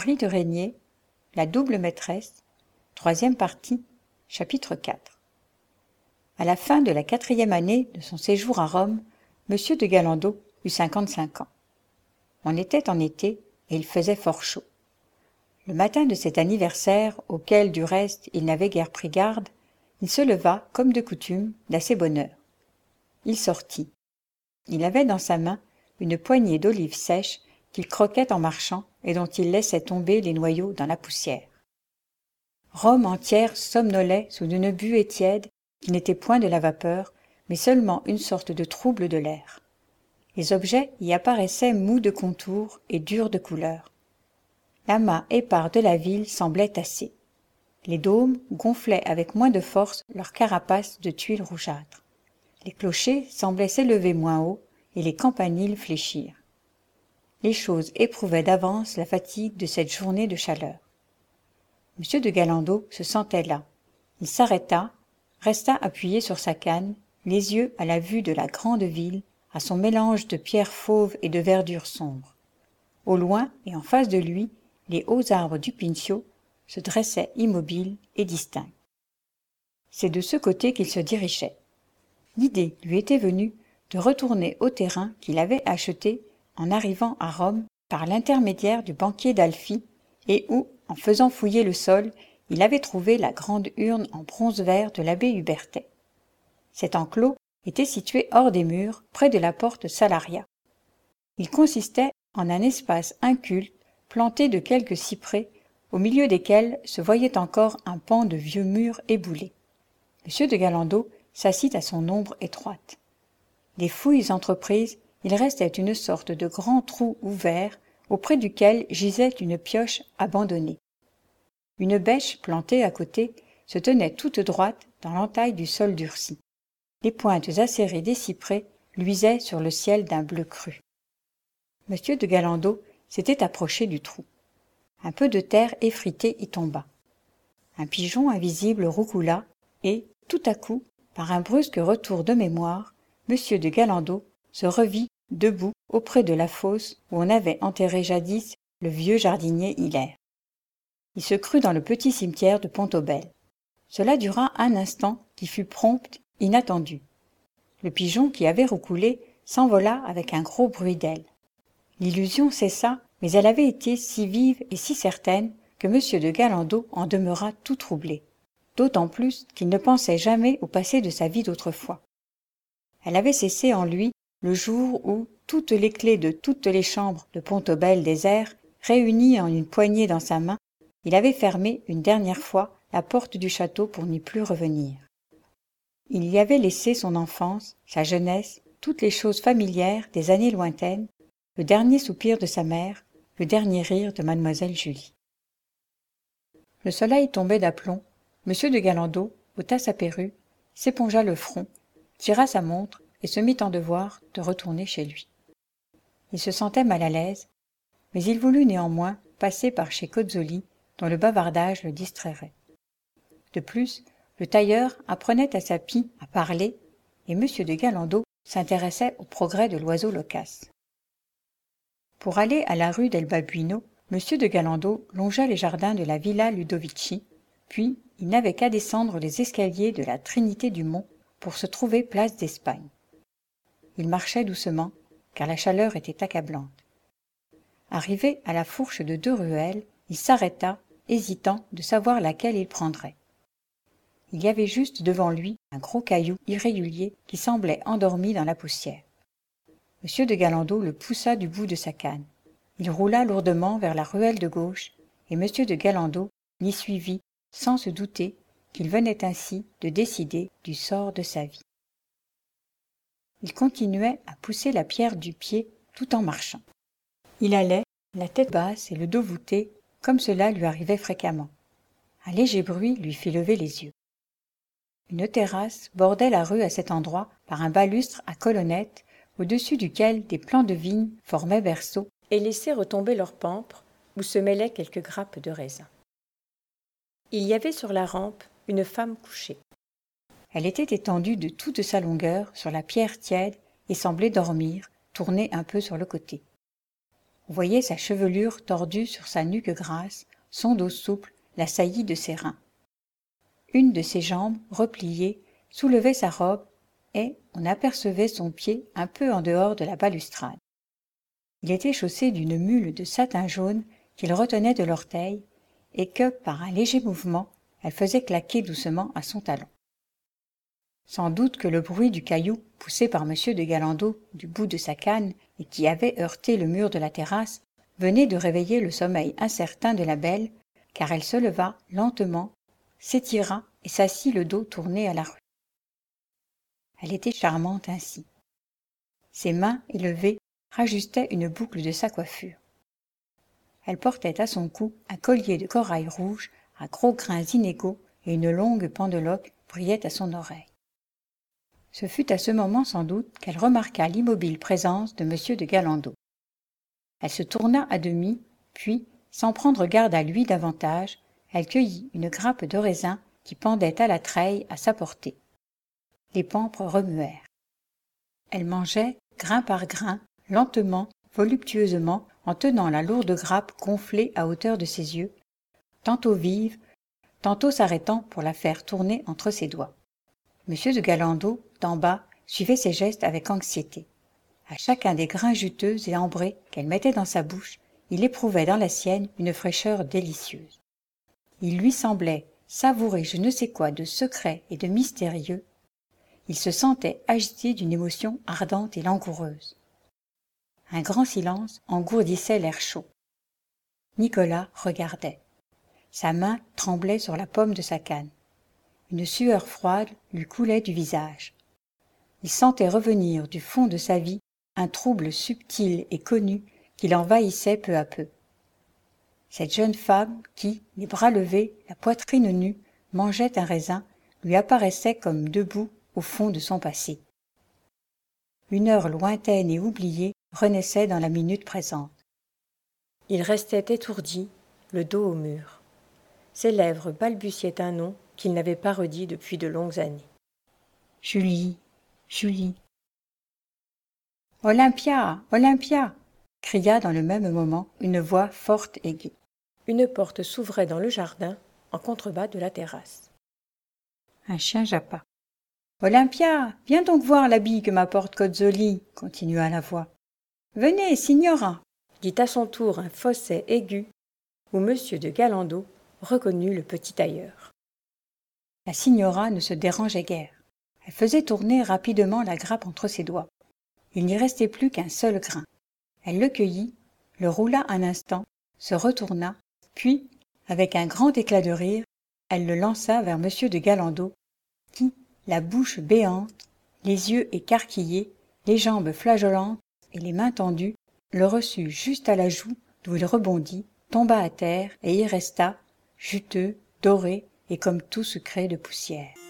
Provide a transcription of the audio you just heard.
Marie de Régnier, la double maîtresse, troisième partie, chapitre 4. À la fin de la 4e année de son séjour à Rome, M. de Gallandot eut 55 ans. On était en été et il faisait fort chaud. Le matin de cet anniversaire, auquel du reste il n'avait guère pris garde, il se leva, comme de coutume, d'assez bonne heure. Il sortit. Il avait dans sa main une poignée d'olives sèches qu'il croquait en marchant et dont il laissait tomber les noyaux dans la poussière. Rome entière somnolait sous une buée tiède qui n'était point de la vapeur, mais seulement une sorte de trouble de l'air. Les objets y apparaissaient mous de contour et durs de couleur. L'amas épars de la ville semblait tassé. Les dômes gonflaient avec moins de force leurs carapaces de tuiles rougeâtres. Les clochers semblaient s'élever moins haut et les campaniles fléchir. Les choses éprouvaient d'avance la fatigue de cette journée de chaleur. M. de Gallandot se sentait là. Il s'arrêta, resta appuyé sur sa canne, les yeux à la vue de la grande ville, à son mélange de pierres fauves et de verdure sombre. Au loin et en face de lui, les hauts arbres du Pincio se dressaient immobiles et distincts. C'est de ce côté qu'il se dirigeait. L'idée lui était venue de retourner au terrain qu'il avait acheté en arrivant à Rome par l'intermédiaire du banquier d'Alfie et où, en faisant fouiller le sol, il avait trouvé la grande urne en bronze vert de l'abbé Hubertet. Cet enclos était situé hors des murs, près de la porte Salaria. Il consistait en un espace inculte planté de quelques cyprès, au milieu desquels se voyait encore un pan de vieux murs éboulés. M. de Gallandot s'assit à son ombre étroite. Des fouilles entreprises, il restait une sorte de grand trou ouvert auprès duquel gisait une pioche abandonnée. Une bêche plantée à côté se tenait toute droite dans l'entaille du sol durci. Les pointes acérées des cyprès luisaient sur le ciel d'un bleu cru. M. de Gallandot s'était approché du trou. Un peu de terre effritée y tomba. Un pigeon invisible roucoula et, tout à coup, par un brusque retour de mémoire, M. de Gallandot se revit debout auprès de la fosse où on avait enterré jadis le vieux jardinier Hilaire. Il se crut dans le petit cimetière de Pont-Aubel. Cela dura un instant qui fut prompt, inattendu. Le pigeon qui avait roucoulé s'envola avec un gros bruit d'ailes. L'illusion cessa, mais elle avait été si vive et si certaine que M. de Gallandot en demeura tout troublé, d'autant plus qu'il ne pensait jamais au passé de sa vie d'autrefois. Elle avait cessé en lui le jour où toutes les clés de toutes les chambres de Pont-Aubel désert, réunies en une poignée dans sa main, il avait fermé une dernière fois la porte du château pour n'y plus revenir. Il y avait laissé son enfance, sa jeunesse, toutes les choses familières des années lointaines, le dernier soupir de sa mère, le dernier rire de mademoiselle Julie. Le soleil tombait d'aplomb. M. de Gallandot ôta sa perruque, s'épongea le front, tira sa montre et se mit en devoir de retourner chez lui. Il se sentait mal à l'aise, mais il voulut néanmoins passer par chez Cozzoli, dont le bavardage le distrairait. De plus, le tailleur apprenait à sa pie à parler, et M. de Gallandot s'intéressait aux progrès de l'oiseau loquace. Pour aller à la rue del Babuino, M. de Gallandot longea les jardins de la Villa Ludovici, puis il n'avait qu'à descendre les escaliers de la Trinité-du-Mont pour se trouver place d'Espagne. Il marchait doucement, car la chaleur était accablante. Arrivé à la fourche de 2 ruelles, il s'arrêta, hésitant de savoir laquelle il prendrait. Il y avait juste devant lui un gros caillou irrégulier qui semblait endormi dans la poussière. M. de Gallandot le poussa du bout de sa canne. Il roula lourdement vers la ruelle de gauche, et M. de Gallandot l'y suivit sans se douter qu'il venait ainsi de décider du sort de sa vie. Il continuait à pousser la pierre du pied tout en marchant. Il allait, la tête basse et le dos voûté, comme cela lui arrivait fréquemment. Un léger bruit lui fit lever les yeux. Une terrasse bordait la rue à cet endroit par un balustre à colonnettes, au-dessus duquel des plants de vigne formaient berceaux et laissaient retomber leurs pampres, où se mêlaient quelques grappes de raisin. Il y avait sur la rampe une femme couchée. Elle était étendue de toute sa longueur sur la pierre tiède et semblait dormir, tournée un peu sur le côté. On voyait sa chevelure tordue sur sa nuque grasse, son dos souple, la saillie de ses reins. Une de ses jambes, repliée, soulevait sa robe, et on apercevait son pied un peu en dehors de la balustrade. Il était chaussé d'une mule de satin jaune qu'il retenait de l'orteil, et que, par un léger mouvement, elle faisait claquer doucement à son talon. Sans doute que le bruit du caillou poussé par M. de Galandot du bout de sa canne et qui avait heurté le mur de la terrasse venait de réveiller le sommeil incertain de la belle, car elle se leva lentement, s'étira et s'assit le dos tourné à la rue. Elle était charmante ainsi. Ses mains élevées rajustaient une boucle de sa coiffure. Elle portait à son cou un collier de corail rouge à gros grains inégaux et une longue pendeloque brillait à son oreille. Ce fut à ce moment sans doute qu'elle remarqua l'immobile présence de M. de Galandot. Elle se tourna à demi, puis, sans prendre garde à lui davantage, elle cueillit une grappe de raisin qui pendait à la treille à sa portée. Les pampres remuèrent. Elle mangeait, grain par grain, lentement, voluptueusement, en tenant la lourde grappe gonflée à hauteur de ses yeux, tantôt vive, tantôt s'arrêtant pour la faire tourner entre ses doigts. M. de Galandot, d'en bas, suivait ses gestes avec anxiété. À chacun des grains juteux et ambrés qu'elle mettait dans sa bouche, il éprouvait dans la sienne une fraîcheur délicieuse. Il lui semblait savourer je ne sais quoi de secret et de mystérieux. Il se sentait agité d'une émotion ardente et langoureuse. Un grand silence engourdissait l'air chaud. Nicolas regardait. Sa main tremblait sur la pomme de sa canne. Une sueur froide lui coulait du visage. Il sentait revenir du fond de sa vie un trouble subtil et connu qui l'envahissait peu à peu. Cette jeune femme qui, les bras levés, la poitrine nue, mangeait un raisin, lui apparaissait comme debout au fond de son passé. Une heure lointaine et oubliée renaissait dans la minute présente. Il restait étourdi, le dos au mur. Ses lèvres balbutiaient un nom qu'il n'avait pas redit depuis de longues années. « Julie, Julie. »« Olympia, Olympia !» cria dans le même moment une voix forte et gaie. Une porte s'ouvrait dans le jardin, en contrebas de la terrasse. Un chien jappa. « Olympia, viens donc voir l'habit que m'apporte Cozzoli, » continua la voix. « Venez, signora » dit à son tour un fausset aigu, où M. de Galandot reconnut le petit tailleur. La signora ne se dérangeait guère. Elle faisait tourner rapidement la grappe entre ses doigts. Il n'y restait plus qu'un seul grain. Elle le cueillit, le roula un instant, se retourna, puis, avec un grand éclat de rire, elle le lança vers M. de Galandot, qui, la bouche béante, les yeux écarquillés, les jambes flageolantes et les mains tendues, le reçut juste à la joue d'où il rebondit, tomba à terre et y resta, juteux, doré et comme tout sucré de poussière.